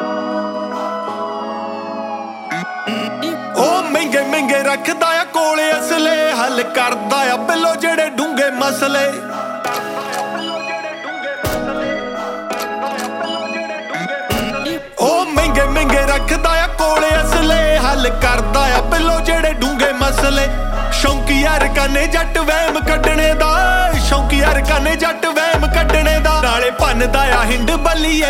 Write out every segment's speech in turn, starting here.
महंगे महंगे रखदा आ कोले असले, हल करदा आ बिलो जेड़े डूंगे मसले। महंगे महंगे रखदा आ कोले असले, हल करदा आ बिलो जेड़े डूंगे मसले। शौकी यार काने जट वहम कड्डणे दा, शौकी यार काने जट वहम कड्डणे दा, नाले भन्नदा आ हिंड बल्लीए।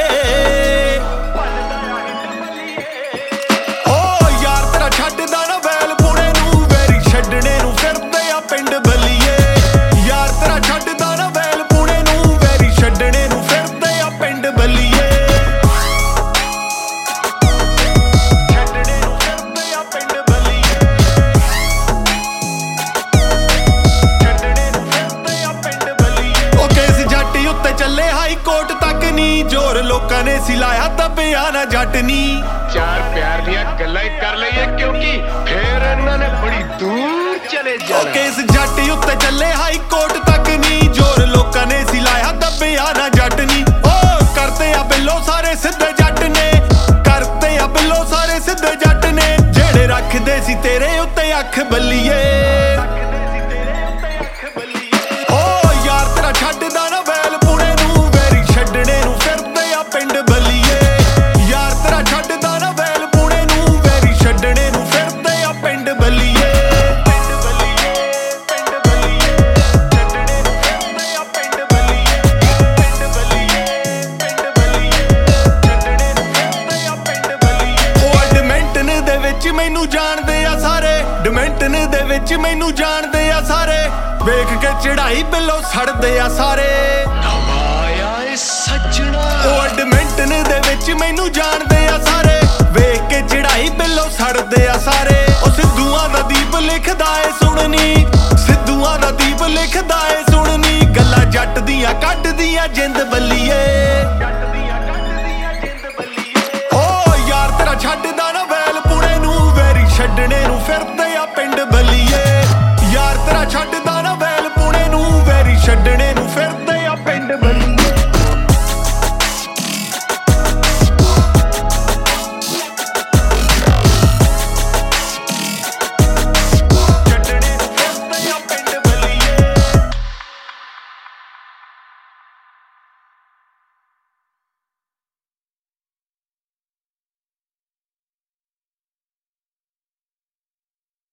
कोट तक नी जोर लोकां ने सिलाया दबिया ना जट नी। चार प्यार दिया गल्लां कर लईए क्योंकि फिर इन्हां ने बड़ी दूर चले जाना। केस जट उत्ते चले हाई कोर्ट तक नी जोर लोकां ने सिलाया दबिया ना जट नी। ओ करते आ बिलो सारे सिद्धे जट ने, करते आ बिलो सारे सिद्धे जट ने, जेड़े रखदे सी तेरे उत्ते अख बल्लीए। ओ यार तेरा छड्डदा ना वैल पुणे नू, छड्डणे नू फिरदे आ पिंड बल्लीए। यार तेरा छड्डदा ना वैल पुणे नू, वैरी छड्डणे नू फिरदे आ पिंड बल्लीए। पिंड बल्लीए, पिंड बल्लीए, छड्डणे नू फिरदे आ पिंड बल्लीए। पिंड बल्लीए, पिंड बल्लीए, छड्डणे नू फिरदे आ पिंड बल्लीए। ओ डिमेंटन दे विच मैनू जाणदे आ सारे, डिमेंटन दे विच मैनू जाणदे आ सारे, वेख के चढ़ाई बिलो सड़दे आ सारे। ओ एडमिंटन दे विच मैनू जाणदे आ सारे, वेख के चढ़ाई बिलो सड़दे आ सारे। ओ सिद्धूआं दा दीप लिखदा ए